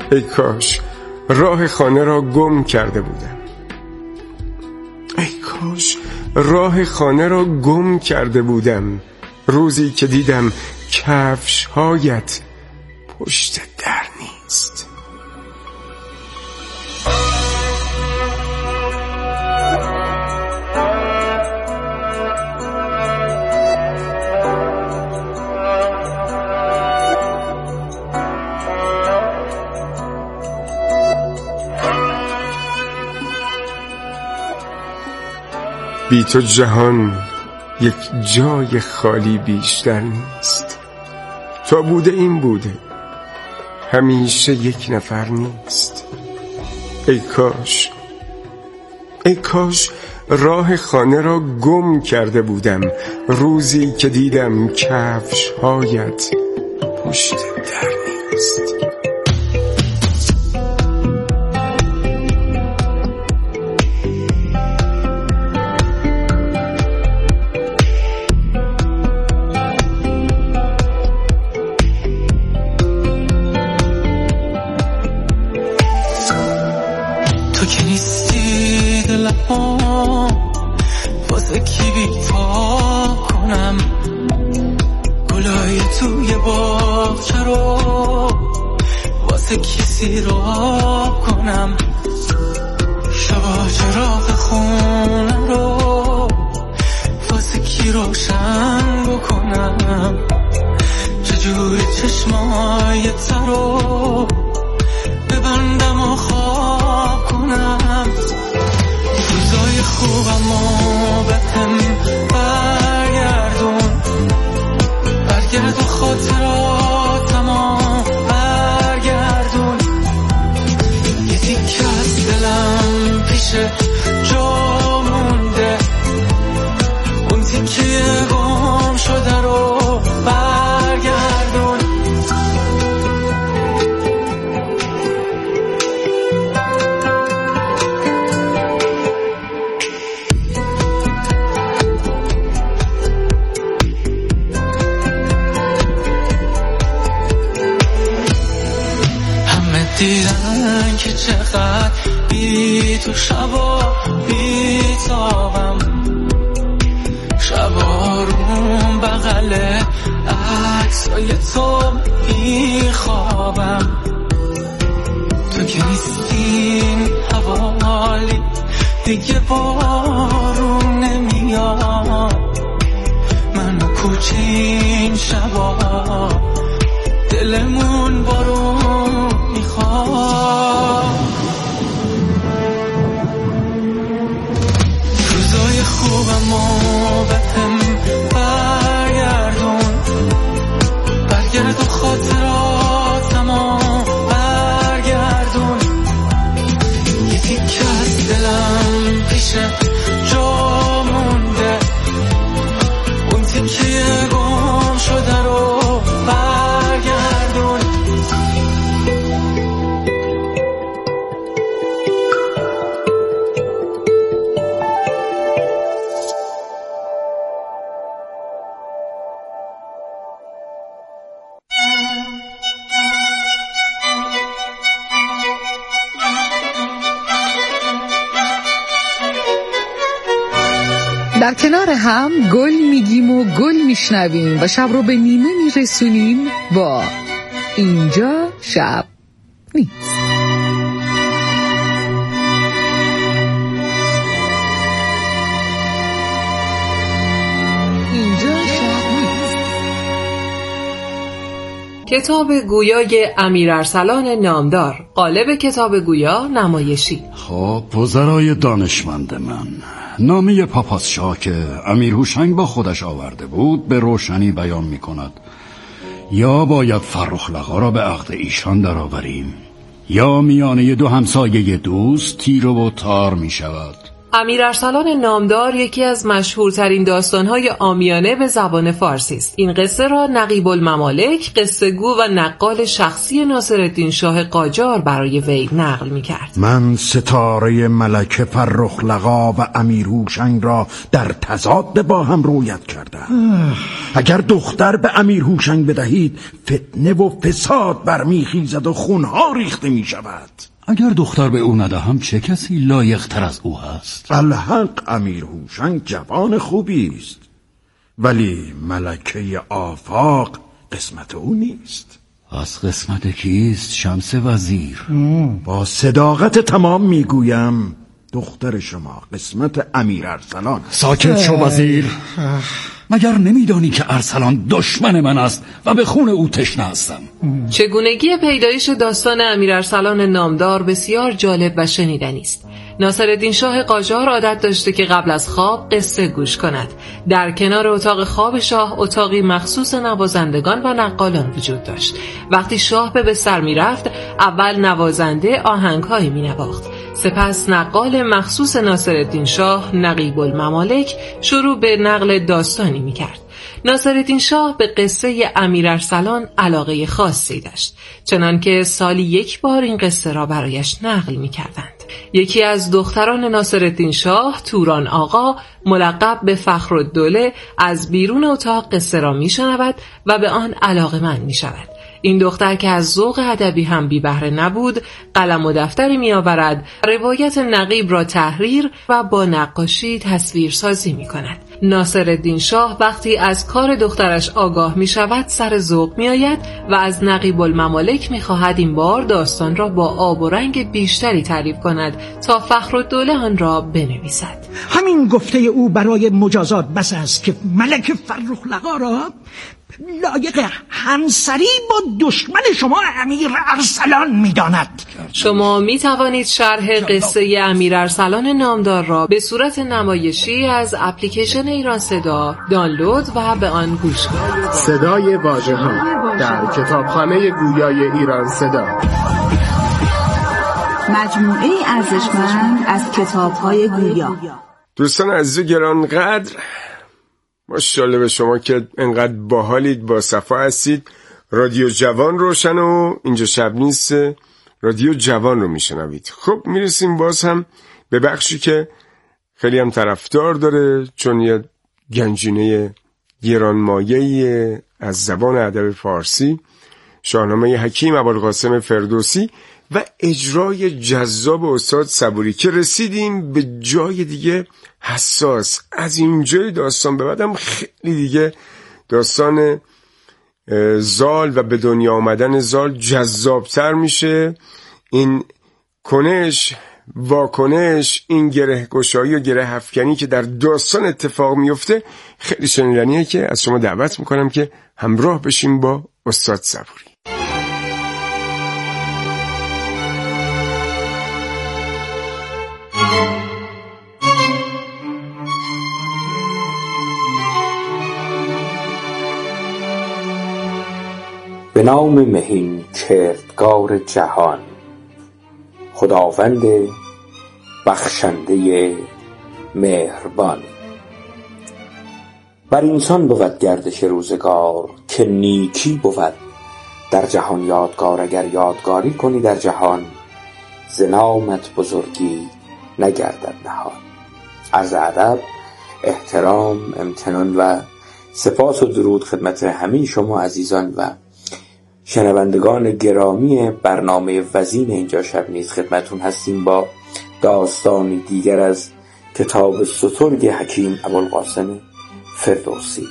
ای کاش راه خانه را گم کرده بودم. ای کاش راه خانه را گم کرده بودم روزی که دیدم کفش‌هایت پشت در نیست. بی تو جهان یک جای خالی بیشتر نیست. تا بوده این بوده، همیشه یک نفر نیست. ای کاش راه خانه را گم کرده بودم روزی که دیدم کفش‌هایت پشت در نیست. تو که نیستی دلم واسه کی بی‌پا کنم، گلای توی باغچه رو واسه کی سیراب کنم، شبا چراغ خونه رو واسه کی روشن بکنم، چجوری چشمای ترو ببندم و خواب کنم. روزای خوبم و بهم برگرد و خاطراتمو برگردون. یه تیکه از دلم پیش جا مونده، اون تیکه گم شده رو برگردون. دیدن که چقدر بی تو شبا بی تابم، شبا روم بغل عکسای تو بی خوابم. تو که نیستین حوالی دیگه بارون نمیاد، من و کوچین شبا دلمون بارون میخواد. روزای خوبم و بهم برگرد و خاطراتمو برگردون. یه تیکه از دلم پیش جا مونده، اون تیکه گم شده رو برگردون. در کنار هم گل میگیم و گل میشنویم و شب رو به نیمه میرسونیم با اینجا شب نیست. کتاب گویای امیر ارسلان نامدار، قالب کتاب گویا نمایشی. خب وزرای دانشمند من، نامه پاپاسشاه که امیر هوشنگ با خودش آورده بود به روشنی بیان می کند یا باید فرخ لقا را به عقد ایشان درآوریم یا میانه دو همسایه دوست تیر و تار می شود. امیر ارسلان نامدار یکی از مشهورترین داستان‌های عامیانه به زبان فارسی است. این قصه را نقیب الممالک، قصه گو و نقال شخصی ناصرالدین شاه قاجار برای وی نقل می‌کرد. من ستاره ملکه فرخ لقا و امیر هوشنگ را در تضاد با هم رویت کردم. اگر دختر به امیر هوشنگ بدهید فتنه و فساد برمیخیزد و خونها ریخته میشود. اگر دختر به او ندهم چه کسی لایق تر از او هست؟ الحق امیر هوشنگ جوان خوبی است، ولی ملکه آفاق قسمت او نیست. از قسمت کیست شمس وزیر؟ با صداقت تمام میگویم دختر شما قسمت امیر ارسلان. ساکت شو وزیر. مگر نمیدانی که ارسلان دشمن من است و به خون او تشنه هستم؟ چگونگی پیدایش داستان امیر ارسلان نامدار بسیار جالب و شنیدنی است. ناصرالدین شاه قاجار عادت داشته که قبل از خواب قصه گوش کند. در کنار اتاق خواب شاه اتاقی مخصوص نوازندگان و نقالان وجود داشت. وقتی شاه به بستر می رفت اول نوازنده آهنگهایی می نواخت. سپس نقال مخصوص ناصرالدین شاه نقیب الممالک شروع به نقل داستانی می کرد. ناصرالدین شاه به قصه امیر ارسلان علاقه خاصی داشت، چنانکه سالی یک بار این قصه را برایش نقل می کردند. یکی از دختران ناصرالدین شاه، توران آقا ملقب به فخرالدوله، از بیرون اتاق قصه را می شنود و به آن علاقه‌مند می شود. این دختر که از ذوق ادبی هم بی بهره نبود، قلم و دفتری می آورد، روایت نقیب را تحریر و با نقاشی تصویرسازی می کند. ناصرالدین شاه وقتی از کار دخترش آگاه می شود سر ذوق می آید و از نقیب الممالک می خواهد این بار داستان را با آب و رنگ بیشتری تعریف کند تا فخرالدوله آن را بنویسد. همین گفته او برای مجازات بس است که ملک فرخ لقا را لایق همسری با دشمن شما امیر ارسلان می‌داند. شما می توانید شرح قصه امیر ارسلان نامدار را به صورت نمایشی از اپلیکیشن ایران صدا دانلود و به آن گوش کنید. صدای واژه‌ها در کتابخانه گویای ایران صدا، مجموعه ارزشمند از کتاب‌های گویا. دوستان عزیز گرانقدر، ماشاءالله به شما که انقدر باحالید، با صفا هستید. رادیو جوان روشن و اینجا شب نیست، رادیو جوان رو میشنوید. خب میرسیم باز هم به بخشی که خیلی هم طرفدار داره، چون یه گنجینه گرانمایه‌ای از زبان ادب فارسی، شاهنامه حکیم ابوالقاسم فردوسی و اجرای جذاب استاد صبوری، که رسیدیم به جای دیگه حساس. از اینجای داستان به بعدم خیلی دیگه داستان زال و به دنیا آمدن زال جذابتر میشه. این کنش، واکنش، این گره گشایی و گره افکنی که در داستان اتفاق میفته خیلی شنیدنیه، که از شما دعوت میکنم که همراه بشیم با استاد صبوری. به نام مهین کردگار جهان، خداوند بخشنده مهربان. بر انسان بود گردش روزگار، که نیکی بود در جهان یادگار. اگر یادگاری کنی در جهان، ز نامت بزرگی نگردد نهان. عرض ادب، احترام، امتنان و سپاس و درود خدمت همین شما عزیزان و شنوندگان گرامی برنامه وزین اینجا شب نیز. خدمتون هستیم با داستانی دیگر از کتاب سترگ حکیم ابوالقاسم فردوسی.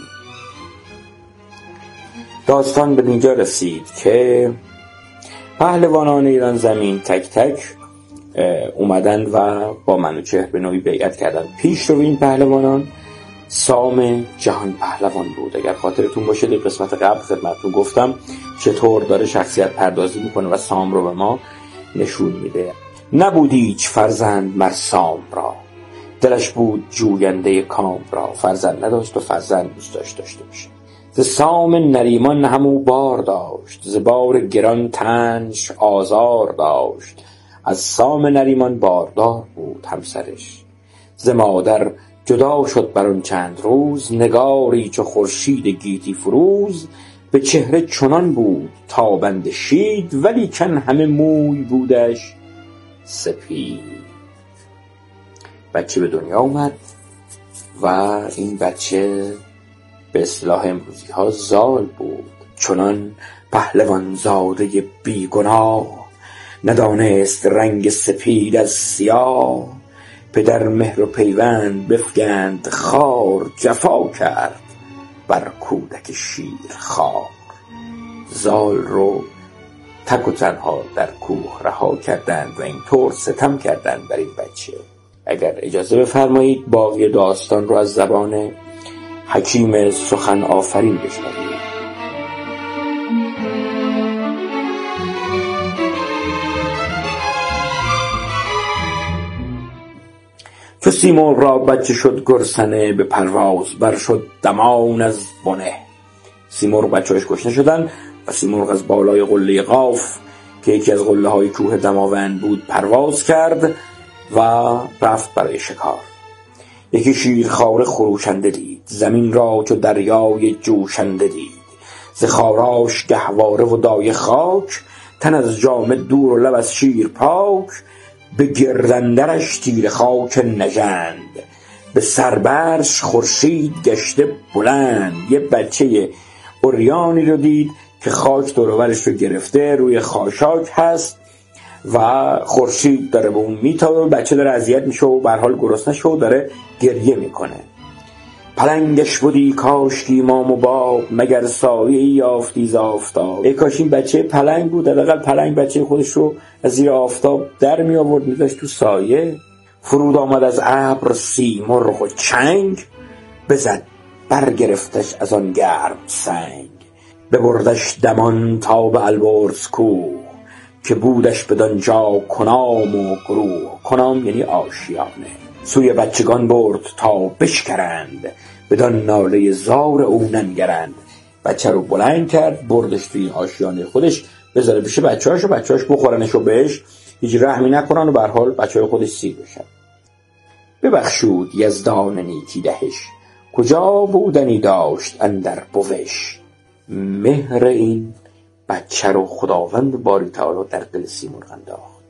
داستان به اینجا رسید که پهلوانان ایران زمین تک تک اومدن و با منوچهر به نوعی بیعت کردن. پیش رو این پهلوانان سام جهان پهلوان بود. اگر خاطرتون باشه در قسمت قبل خدمتتون گفتم چطور داره شخصیت پردازی میکنه و سام رو به ما نشون میده. نبود هیچ فرزند مر سام را، دلش بود جوینده کام را. فرزند نداشت و فرزند دوست داشته باشه. ز سام نریمان همو بار داشت، ز بار گران تنش آزار داشت. از سام نریمان باردار بود همسرش، ز مادر جدا شد بر آن چند روز، نگاری چو خورشید گیتی فروز. به چهره چنان بود تابنده شید، ولی کن همه موی بودش سپید. بچه به دنیا اومد و این بچه به اصطلاح امروزی ها زال بود. چنان پهلوان زاده بیگناه، ندانست رنگ سپید از سیاه. پدر مهر و پیوند بفگند خار، جفا کرد بر کودک شیر خوار. زال رو تک و تنها در کوه رها کردند و اینطور ستم کردند بر این بچه. اگر اجازه بفرمایید باقی داستان رو از زبان حکیم سخن آفرین بشنوید. چو سیمرغ را بچه شد گرسنه، به پرواز بر شد دمان از بنه. سیمرغ بچه‌هاش گشنه شدن و سیمرغ از بالای قله قاف که یکی از قله های کوه دماوند بود پرواز کرد و رفت برای شکار. یکی شیرخواره خروشنده دید، زمین را چو دریای جوشنده دید. ز خاراش گهواره و دایه خاک، تن از جامه دور و لب از شیر پاک. به گردندرش تیر خاک نژند، به سربرش خورشید گشته بلند. یه بچه عریانی رو دید که خاک دور و برش رو گرفته، روی خاشاک هست و خورشید داره به اون میتابه. بچه داره اذیت میشه و به هر حال گرسنه شد و داره گریه میکنه. پلنگش بودی کاشکی مام و باب، مگر سایه یافتی ز آفتاب. ای کاش این بچه پلنگ بود، حداقل پلنگ بچه خودش رو از زیر آفتاب در می آورد میذاشت تو سایه. فرود آمد از ابر سیمرغ و چنگ، بزد برگرفتش از آن گرم سنگ. ببردش دمان تا به البرز کوه، که بودش بدانجا کنام و گروه. کنام یعنی آشیانه. سوی بچگان برد تا بشکرند، بدان ناله زار او ننگرند. بچه رو بلند کرد بردش توی آشیانه خودش بذاره پیش بچه‌هاش و بچه‌هاش بخورنش و بهش هیچ رحمی نکنن و به هر حال بچه‌های خودش سیر بشن. ببخشود یزدان نیکی دهش، کجا بودنی داشت اندر بوش. مهر این بچه رو خداوند باری تعالی در دل سیمرغ انداخت.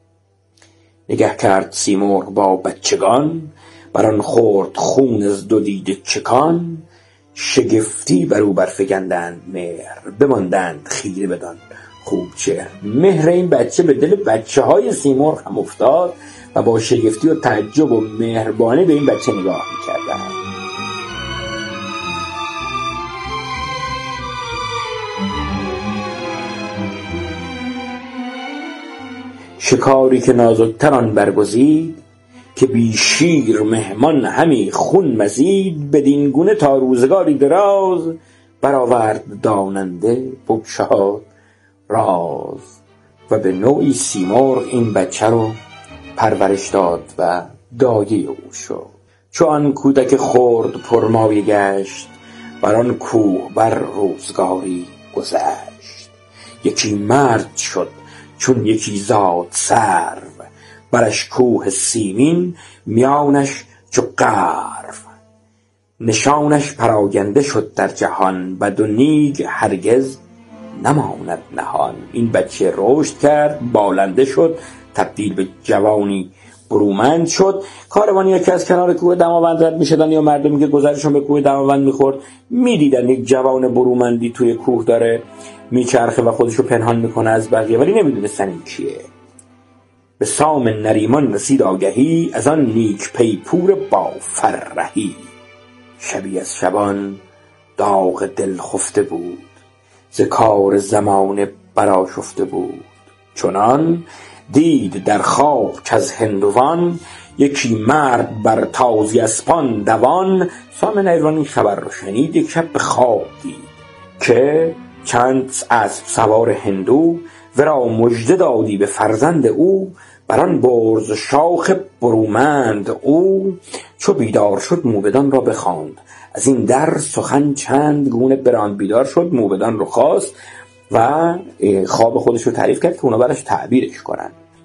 نگه کرد سیمرغ با بچگان، بران خورد خون از دو دیده چکان. شگفتی بر او برفگندند مهر، بماندند خیره بدان خوب چهر. مهر این بچه به دل بچه های سیمرغ هم افتاد و با شگفتی و تعجب و مهربانی به این بچه نگاه می‌کردند. شکاری که نازکتران برگزید، که بی شیر مهمان همی خون مزید. بدین گونه تا روزگاری دراز، برآورد داننده بگشاد راز. و به نوعی سیمرغ این بچه رو پرورش داد و دایه او شد. چو آن کودک خرد پرمایه گشت، بران کوه بر روزگاری گذشت. یکی مرد شد چون یکی زاد سرو، برش کوه سیمین میانش چو قرو. نشانش پراگنده شد در جهان، بد و نیک هرگز نماند نهان. این بچه رشد کرد، بالنده شد، تبدیل به جوانی برومند شد. کاروانی که از کنار کوه دماوند رد میشدن یا مردمی که گذرشون به کوه دماوند میخورد میدیدن یک جوان برومندی توی کوه داره میچرخه و خودشو پنهان میکنه از بقیه، ولی نمیدونستن این کیه. به سام نریمان رسید آگهی، از آن نیک پیپور با فرهی. شبی از شبان داغ دل خفته بود، ز کار زمانه برآشفته بود. چنان دید در خواب کز هندوان، یکی مرد بر تازی اسپان دوان. سام نریمان این خبر رو شنید، یک شب به خواب دید که چند اسب سوار هندو ورا مژده دادی به فرزند او. بران برز شاخ برومند او، چو بیدار شد موبدان را بخواند. از این در سخن چند گونه براند. بیدار شد موبدان رو خواست و خواب خودش رو تعریف کرد که اونا براش تعبیرش کنن.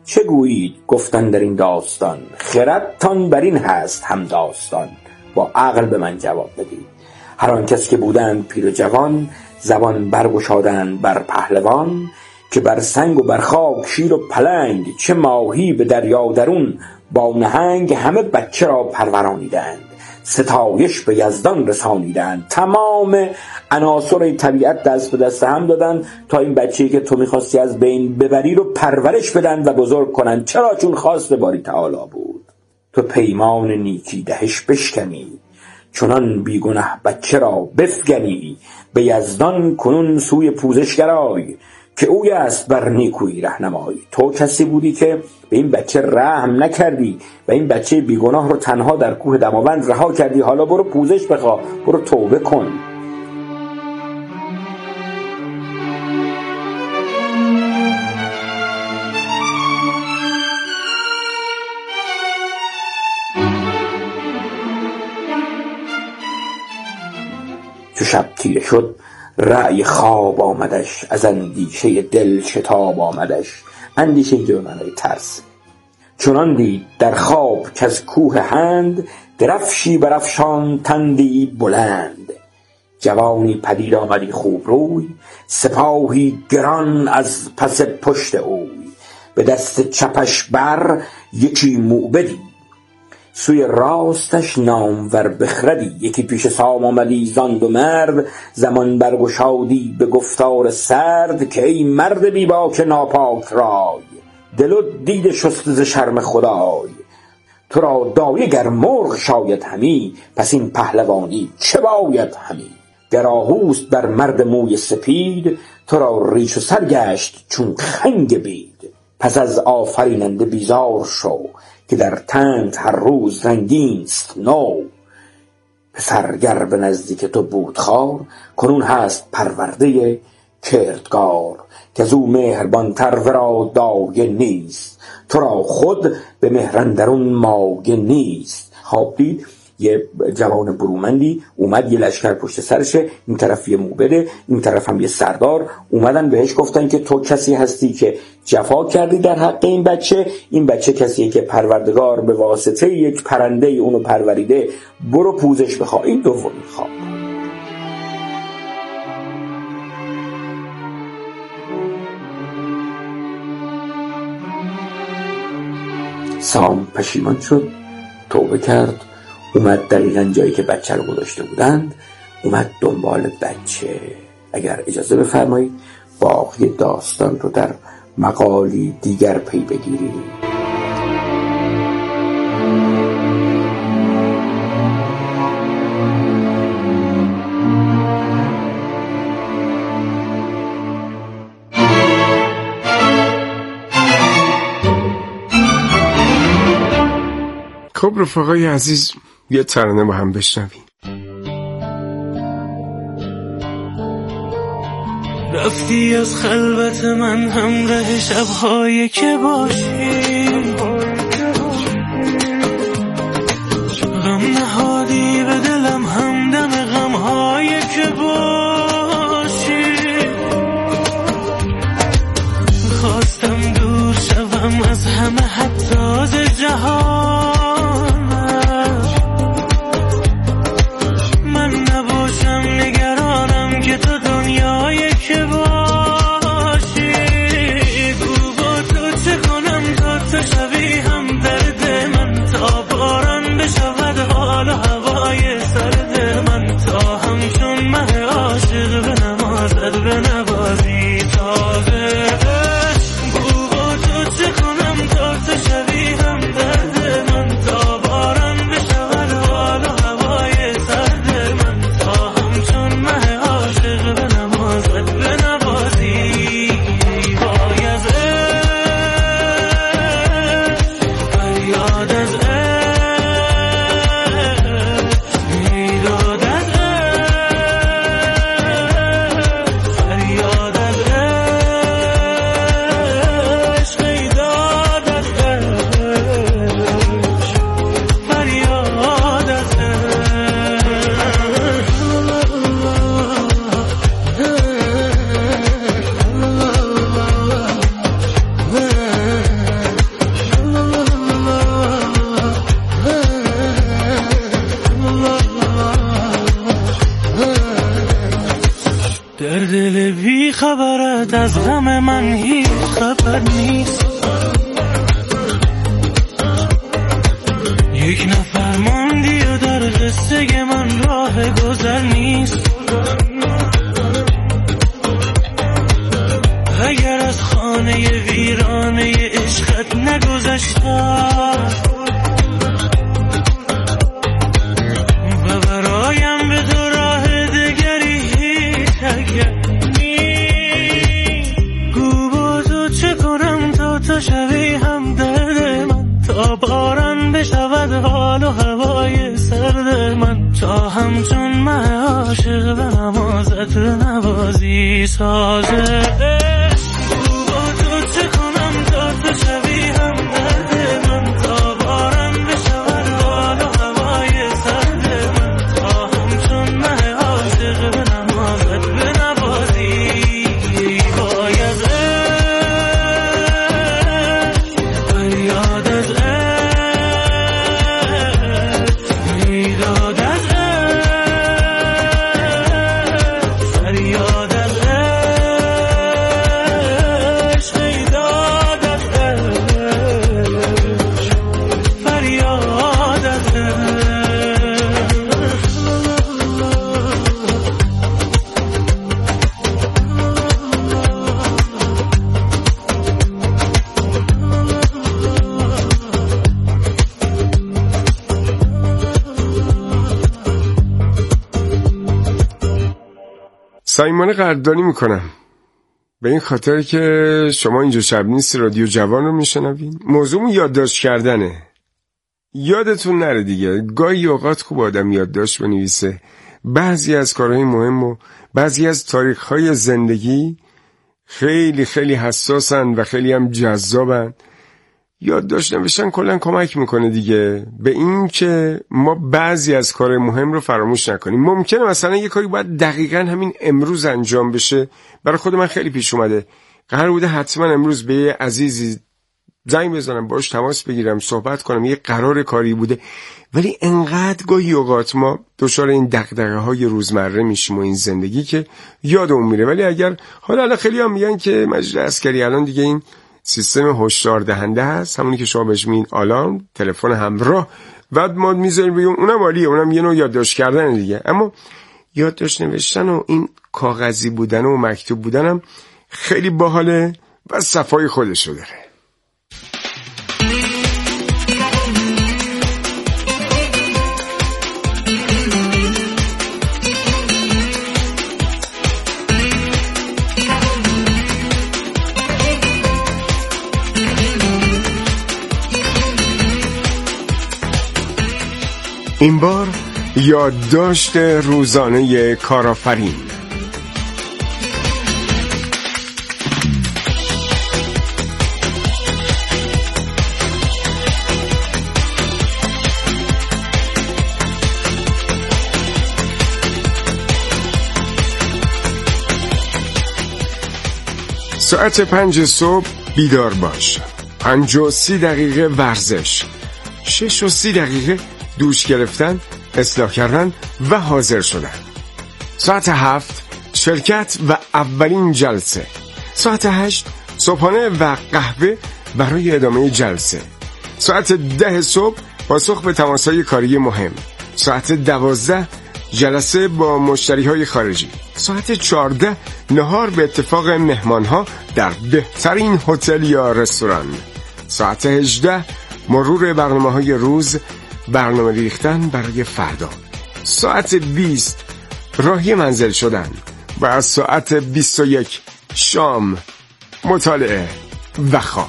چه گویید گفتن در این داستان؟ خردتان بر این هست هم داستان. با عقل به من جواب بدید. هر آن کس که بودند پیر و جوان، زبان برگشادند بر پهلوان. که بر سنگ و بر خاک شیر و پلنگ، چه ماهی به دریا درون با نهنگ، همه بچه را پرورانیدند، ستایش به یزدان رسانیدند. تمام عناصر طبیعت دست به دست هم دادن تا این بچه‌ای که تو می‌خواستی از بین ببری رو پرورش بدن و بزرگ کنن. چرا؟ چون خواست باری تعالی بود. تو پیمان نیکی دهش بشکنی، چنان بیگنه بچه را بفگنی. به یزدان کنون سوی پوزش گرای، که اوی است بر نیکویی رهنمای. تو کسی بودی که به این بچه رحم نکردی و این بچه بیگناه رو تنها در کوه دماوند رها کردی. حالا برو پوزش بخوا، برو توبه کن. چو شب تیره شد رأی خواب آمدش، از اندیشه دل شتاب آمدش. اندیشه اینجا به معنای ترس. چنان دید در خواب که از کوه هند، درفشی برافشان تندی بلند. جوانی پدید آمدی خوب روی، سپاهی گران از پس پشت اوی. به دست چپش بر یکی موبدی، سوی راستش نامور بخردی. یکی پیش سام آمدی زان دو مرد، زمان برگشادی به گفتار سرد. که ای مرد بی باک ناپاک رای، دل و دید شسته ز شرم خدای. تو را دایه گر مرغ شاید همی، پس این پهلوانی چه باید همی. گر آهوست بر مرد موی سپید، تو را ریش و سر گشت چون خنگ بید. پس از آفریننده بیزار شو، که در تنت هر روز رنگینست نو. پسر گر به نزدیک تو بود خوار، کنون هست پرورده کردگار. که از او مهربان تر ورا دایه نیست، تو را خود به مهرندرون مایه نیست. خواب دید یه جوان برومندی اومد، یه لشکر پشت سرشه، این طرف یه موبده، این طرف هم یه سردار. اومدن بهش گفتن که تو کسی هستی که جفا کردی در حق این بچه کسیه که پروردگار به واسطه یک پرنده اونو پروریده، برو پوزش بخوا. این دومین خواب. سام پشیمان شد، توبه کرد، اومد دقیقاً جایی که بچه رو گذاشته بودند، اومد دنبال بچه. اگر اجازه بفرمایید باقی داستان رو در مقالی دیگر پی بگیریم. خب رفقای عزیز، یه ترانه با هم بشنویم. رفتی از خلوت من همراه شب‌هایی که باشی، غم نهادی به دلم همدم غم‌هایی که باشی. خواستم دور شوم از همه حتی ز جهان، من نباشم نگرانم که تو دنیای که باشی. گو با تو چه کنم تا تو شوی هم درد من، تا باران بشود حال و هوای سرد من، تا همچون مه عاشق به نمازت به نوازی تازه. گو با تو چه کنم تا تو شوی هم درد من، خبرت از غم من هیچ خبر نیست. یک نفر ماندی و در قصه من راه گذر نیست. اگر از خانه ویرانه عشقت نگذشتم و برایم به تو راه دگری هیچ اگر نیست. گو با تو چه کنم تا تو شوی همدرد من، تا باران بشود حال و هوای سرد من، تا همچون من عاشق به نمازت نوازی سازه. شبیه هم درد من، تا باران بشود حال و هوای سرد من، تا همچون مه عاشق به نمازت بنوازی. باید فریاد از میداد از فریاد از سایمان قدردانی میکنم به این خاطر که شما اینجا شب نیست رادیو جوان رو میشنوین. موضوعمون یادداشت کردنه. یادتون نره دیگه، گاهی اوقات خوب آدم یادداشت بنویسه. بعضی از کارهای مهم و بعضی از تاریخهای زندگی خیلی خیلی حساسن و خیلی هم جذابن. یادداشت نوشتن کلا کمک میکنه دیگه به این که ما بعضی از کار مهم رو فراموش نکنیم. ممکنه مثلا یه کاری باید دقیقاً همین امروز انجام بشه. برای خود من خیلی پیش اومده قرار بوده حتما امروز به یه عزیزی زنگ بزنم، باش تماس بگیرم، صحبت کنم، یه قرار کاری بوده، ولی انقدر گاهی اوقات ما دچار این دغدغه‌های روزمره میشیم و این زندگی که یادمون میره. ولی اگر حالا خیلی هم میگن که مجلس عسکری الان دیگه این سیستم هشدار دهنده هست، همونی که شما بهش میگین آلارم، تلفن همراه، بعد ما میذاریم بگیم اونم عالیه، اونم یه نوع یادداشت کردن دیگه. اما یادداشت نوشتن و این کاغذی بودن و مکتوب بودنم خیلی باحاله و صفای خودشو داره. این بار یادداشت روزانه کارآفرین. ساعت 5 صبح بیدار باش. 5:30 دقیقه ورزش. 6:30 دوش گرفتن، اصلاح کردن و حاضر شدن. ساعت 7 شرکت و اولین جلسه. ساعت 8 صبحانه و قهوه برای ادامه جلسه. ساعت 10 صبح پاسخ به تماس‌های کاری مهم. ساعت 12 جلسه با مشتری‌های خارجی. ساعت 14 نهار به اتفاق مهمان‌ها در بهترین هتل یا رستوران. ساعت 18 مرور برنامه‌های روز، برنامه ریختن برای فردا. ساعت 20 راهی منزل شدن و از ساعت 21 شام، مطالعه و خواب.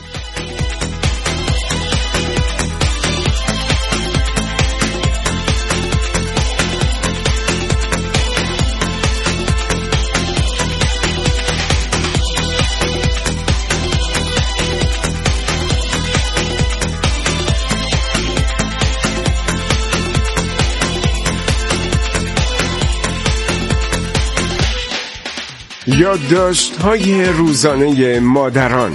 یادداشت‌های روزانه مادران.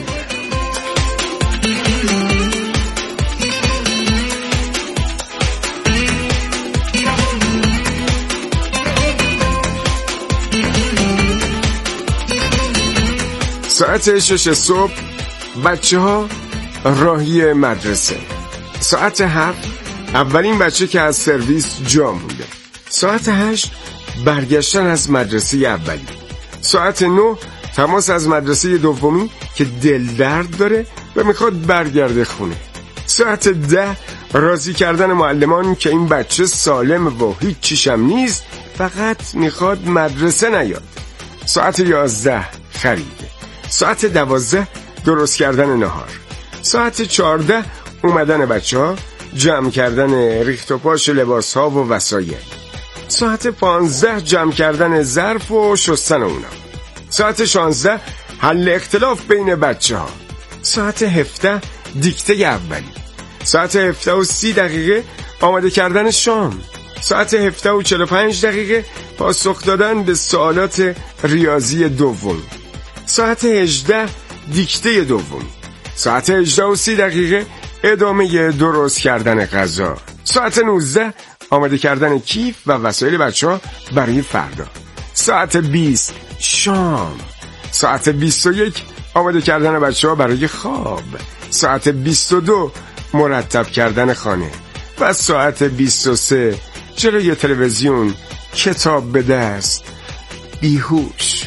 ساعت 6 صبح بچه ها راهی مدرسه. ساعت 7 اولین بچه که از سرویس جا مونده. ساعت 8 برگشتن از مدرسه اولی. ساعت 9 تماس از مدرسه دومی که دل درد داره و میخواد برگرده خونه. ساعت 10 راضی کردن معلمان که این بچه سالم و هیچ چیشم نیست، فقط میخواد مدرسه نیاد. ساعت 11 خرید. ساعت 12 درست کردن نهار. ساعت 14 اومدن بچه ها، جمع کردن ریخت و پاش لباس ها و وسایل. ساعت 15 جمع کردن ظرف و شستن اونا. ساعت 16 حل اختلاف بین بچه ها. ساعت 17 دیکته اولی. ساعت 17:30 آماده کردن شام. ساعت 17:45 پاسخ دادن به سوالات ریاضی دوم. ساعت 18 دیکته دوم. ساعت 18:30 ادامه درست کردن غذا. ساعت 19 آماده کردن کیف و وسایل بچه‌ها برای فردا. ساعت 20 شام. ساعت 21 آماده کردن بچه‌ها برای خواب. ساعت 22 مرتب کردن خانه. و ساعت 23 جلوی تلویزیون، کتاب به دست، بیهوش.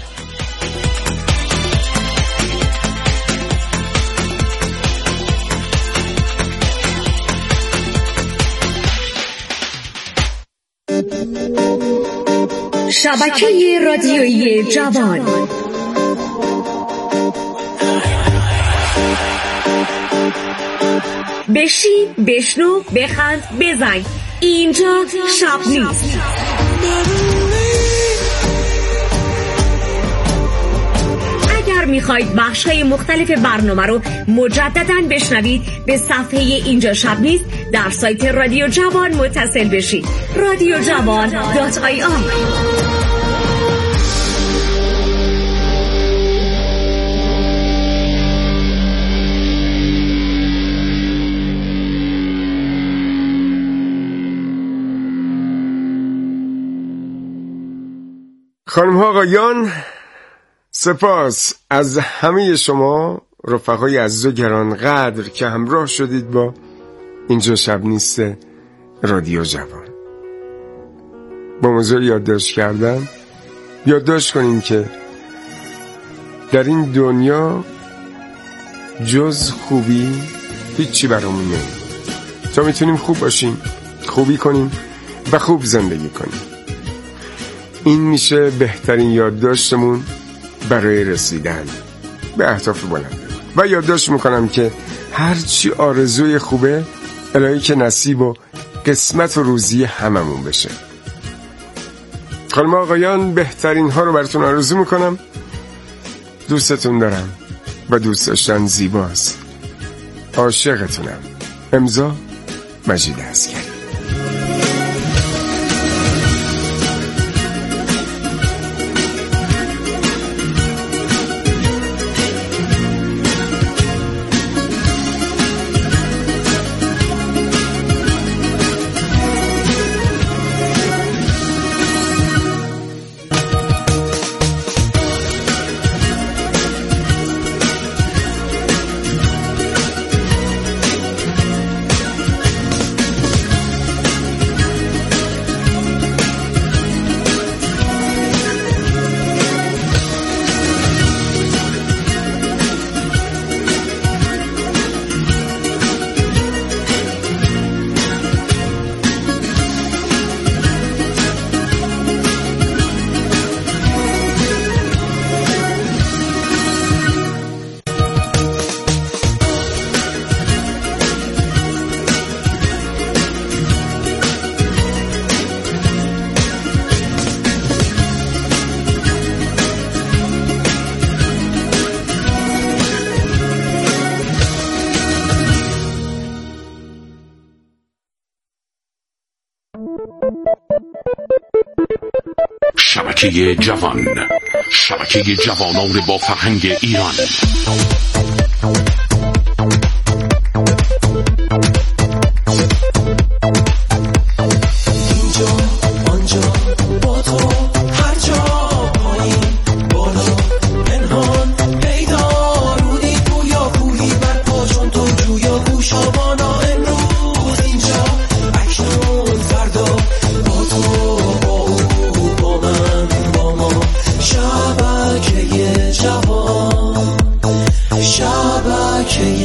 شبکه رادیویی جوان. بشین، بشنو، بخند، بزن. اینجا شب نیست. اگر میخواید بخش‌های مختلف برنامه رو مجدداً بشنوید، به صفحه اینجا شب نیست در سایت رادیو جوان متصل بشید. radiojavan.ir. خانم ها آقایان، سپاس از همه شما رفقای عزیز و گرانقدر که همراه شدید با اینجا شب نیست رادیو جوان. با موضوع یادداشت کردم، یادداشت کنیم که در این دنیا جز خوبی هیچی برامون نمیاد. تا میتونیم خوب باشیم، خوبی کنیم و خوب زندگی کنیم. این میشه بهترین یادداشتمون برای رسیدن به اهداف بلند. و یادداشت میکنم که هرچی آرزوی خوبه الهی که نصیب و قسمت و روزی هممون بشه. خانم آقایان، بهترین ها رو براتون آرزو میکنم. دوستتون دارم و دوست داشتن زیباست. عاشقتونم. امضا مجید عسکری. شبکه جوان، شبکه جوانان با فرهنگ ایران.